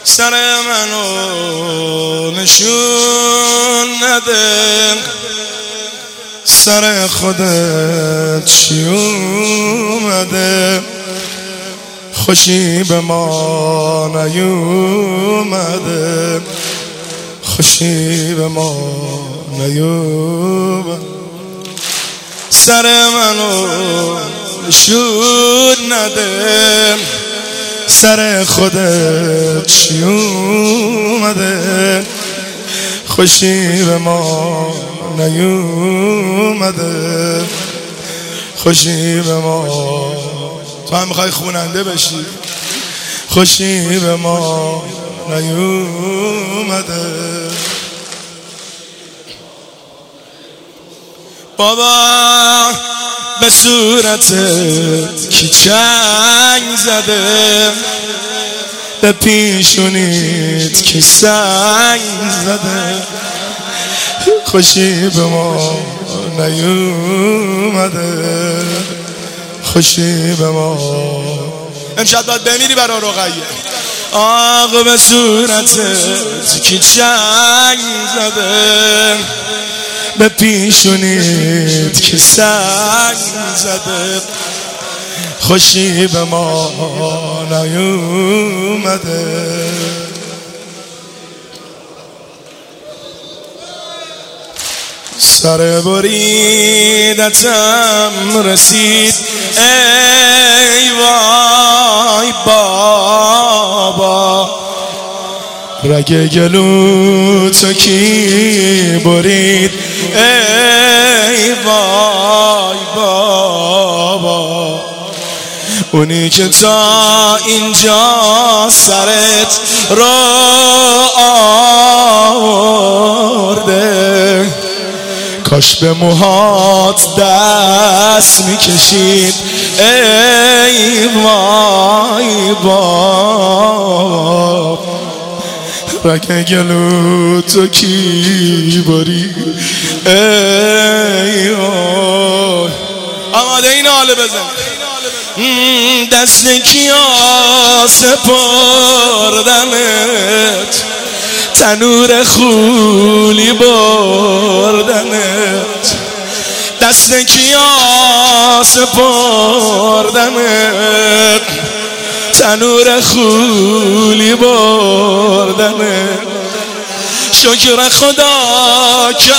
سر منو نشون نده، سر خودت چی اومده؟ خوشی به ما نیومده، خوشی به ما نیومده. سر منو نشون نده، سر خودت چی اومده؟ خوشی به ما نیومده، خوشی به ما. تو هم میخوای خوننده بشی؟ خوشی به ما نیومده. بابا به صورتت کی چنگ زده؟ به پیشونیت کی سنگ زده؟ خوشی به ما نیومده، خوشی به ما. امشب باید بمیری برا رقیه. آقا به صورتت کی چنگ زده؟ به پیشونیت کی سنگ زده؟ خوشی به ما نیومده. سر بریدتم رسید ای وای بابا، رگ گلو تو کی برید ای وای بابا؟ اونی که تا اینجا سرت رو آورده، کاش به موهات دست میکشید ای وای بابا. رگ گلو تو کی برید ای وای. آماده این حاله بزن. دست کیا سپردنت، تنور خولی بردنت. دست کیا سپردنت، تنور خولی بردنت. شکر خدا که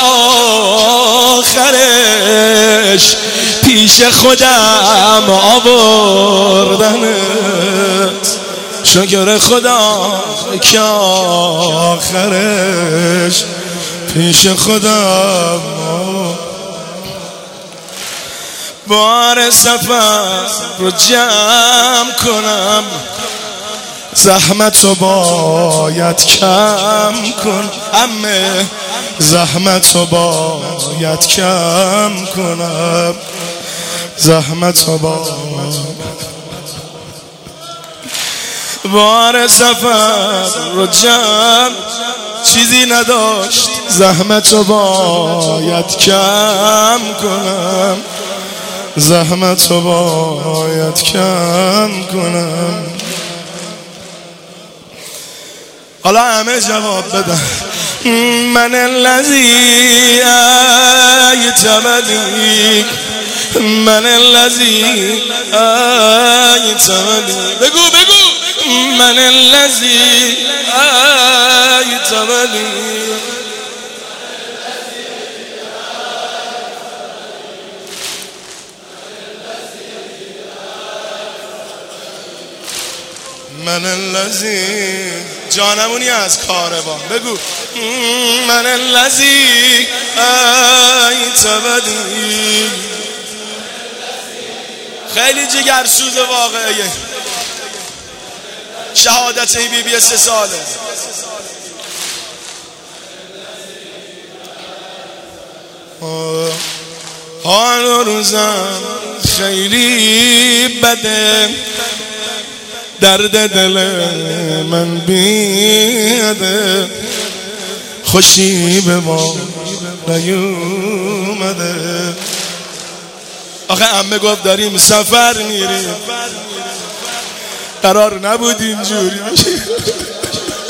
آخرش پیش خودم آوردنت. شکر خدا که آخرش پیش خودم. بار سفر رو جمع کنم، زحمت رو باید کم کن. همه زحمت رو باید کم کنم، زحمت رو باید. بار سفر رو جمع چیزی نداشت، زحمت رو باید کم کنم، زحمت رو باید کم کنم. حالا همه جواب بدن. من الذی ایتمنی، من الذی ایتمنی. بگو بگو. من الذی ایتمنی، من الذی. جانمونی از کاروان. بگو. من الذی ایتمنی. خیلی جگرسوز واقعیه. شهادت ای بی 3 ساله. حال و روزم خیلی بده، درد دل من بیاده. خوشی به ما نیومده. آخه عمه گفت داریم سفر میریم، قرار نبود اینجوری بشه.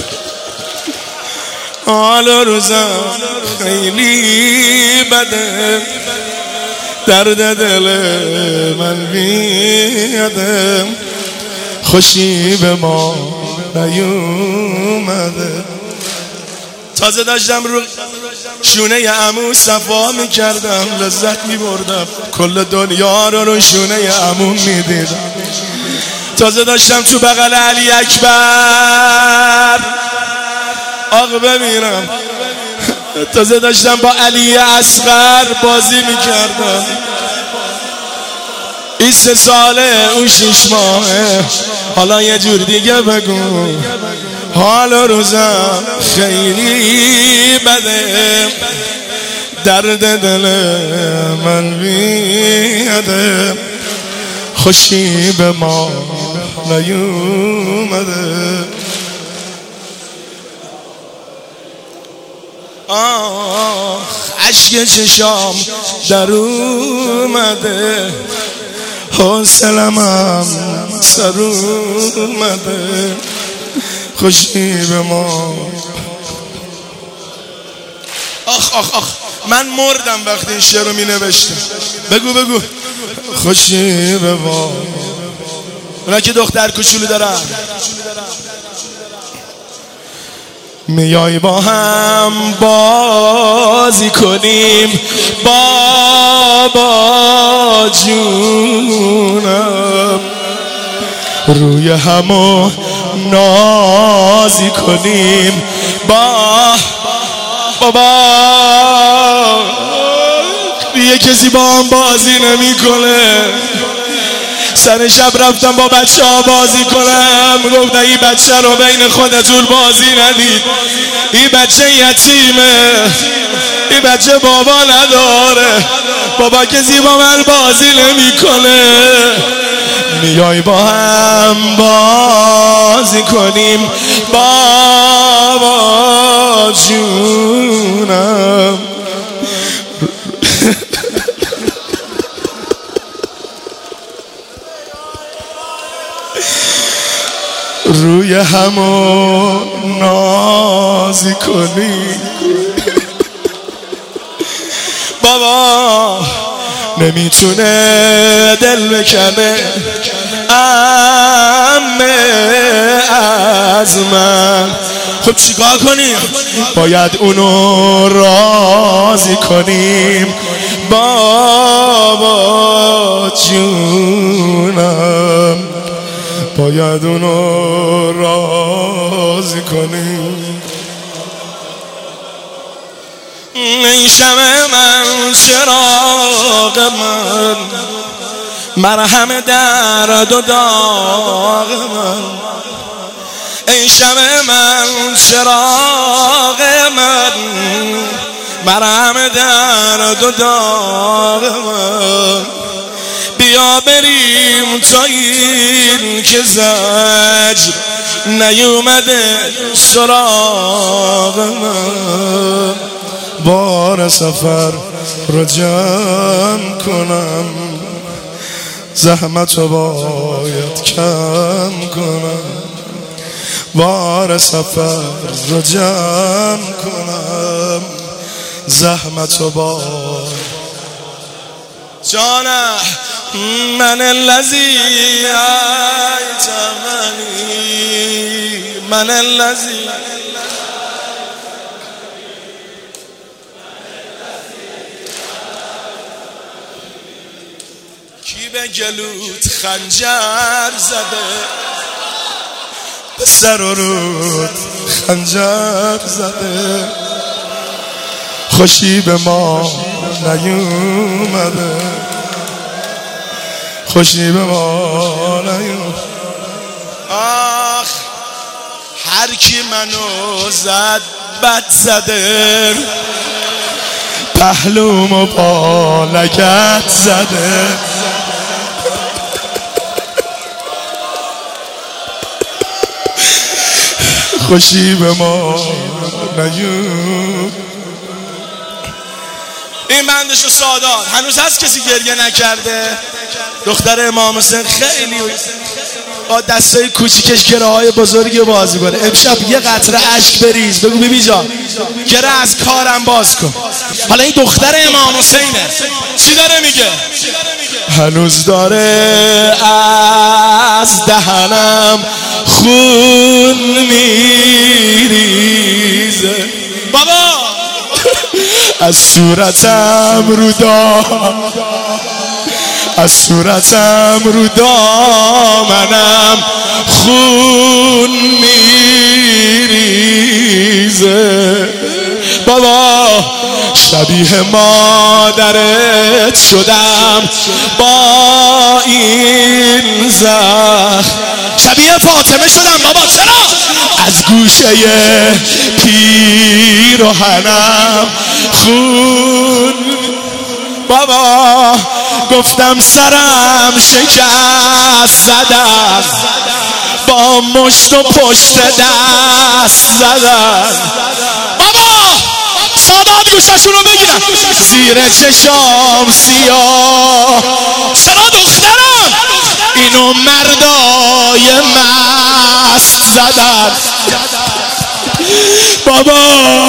حال و روزم خیلی بده، درد دل من بیاده، خوشی به ما نیومده. تازه داشتم رو شونه عمو صفا میکردم، لذت میبردم، کل دنیا رو شونه عمو میدیدم. تازه داشتم تو بغل علی اکبر آق بمیرم، تازه داشتم با علی اصغر بازی میکردم. این 3 ساله اون 6 ماهه، حالا یه جور دیگه بگو. حال و روزم خیلی بده، درد دل من بیاده، خوشی به ما نیومده. عشق چشام در اومده، حوصله‌ام سر اومده، خوشی به ما. آخ آخ آخ من مردم وقتی این شعر رو می نوشتم. بگو خوشی به ما. اونا که دختر کوچولو دارن میای با هم بازی کنیم بابا جونم، روی همو نازی کنیم بابا. یه کسی با هم بازی نمیکنه. سر شب رفتم با بچه ها بازی کنم، گفتن این بچه رو بین خودتون بازی ندید، این بچه یتیمه، این بچه بابا نداره، بابا کسی با من بازی نمیکنه. میای با هم بازی کنیم بابا جونم. روی همو نازی کنی بابا، نمیتونه دل بکنه عمه از من. خب چیکار کنیم؟ باید اونو راضی کنیم بابا جونم، باید اونو راضی کنیم. این شمع من چراغ من، مرهم درد و داغ من. این شمع من چراغ من، مرهم درد و داغ من. بیا بریم تا این که زجر نیومده سراغ من. بار سفر رو جمع کنم، زحمت رو باید کم کنم. بار سفر رو جمع کنم، زحمت رو باید. جانه من الذی ایتمنی، من الذی کی به گلوت خنجر زده، به سر و رود خنجر زده، خوشی به ما نیومده، خوشی به ما نیومده. آخ هر کی منو زد بد زده، پهلومو با لگد زده. خوشی به ما نیومده. این بندشو سادات هنوز هست کسی گریه نکرده؟ دختر امام حسین خیلی دستای کوچیکش گره های بزرگی بازی کنه. امشب یه قطره اشک بریز، بگو بیبی جان گره از کارم باز کن. حالا این دختر امام حسینه، چی داره میگه؟ هنوز داره از دهنم خون میریزه بابا، از صورتم رو دامنم خون میریزه بابا، شبیه مادرت شدم با این زخم، شبیه فاطمه شدم بابا. چرا؟ از گوشه پیراهنم خون بابا، گفتم سرم شکست زدم با مشت و پشت دست زدم بابا. سادات گوشاشون رو بگیرم، زیر چشام سیاه. چرا دخترم؟ اینو مردای مست زدن بابا،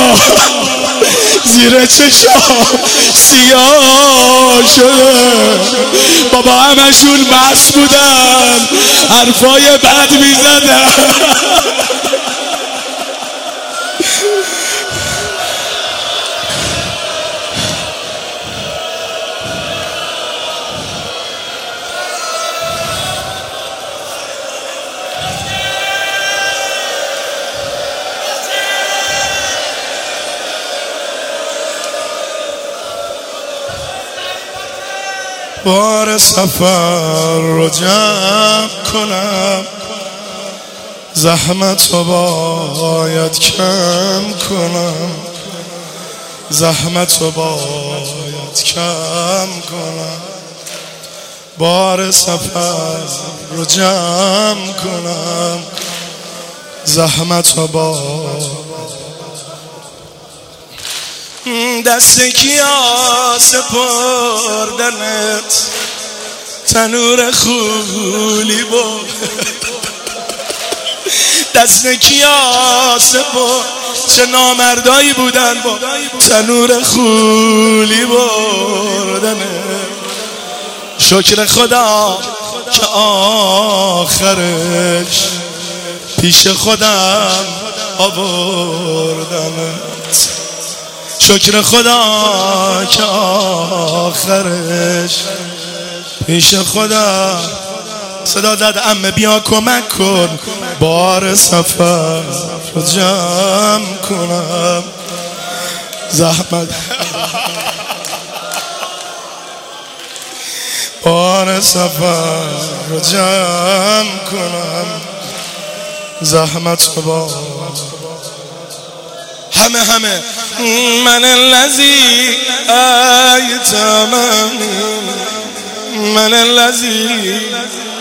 زیر چشام سیاه شده بابا، همشون مست بودن، حرفای بد میزدن. بار سفر رو جمع کنم، زحمت رو باید کم کنم، زحمت رو باید کم کنم. بار سفر رو جمع کنم، زحمت رو باید. دست کیا سپردنت تنور خولی با، دست کیا سپرد، چه نامردایی بودن با تنور خولی بردنت. شکر خدا که آخرش پیش خودم آوردنت، شکر خدا که آخرش پیش خدا. صدا زد عمه بیا کمک کن، بار سفر رو جمع کنم، زحمت بار سفر رو جمع کنم، زحمت با همه من الذی ایتمنی، من الذی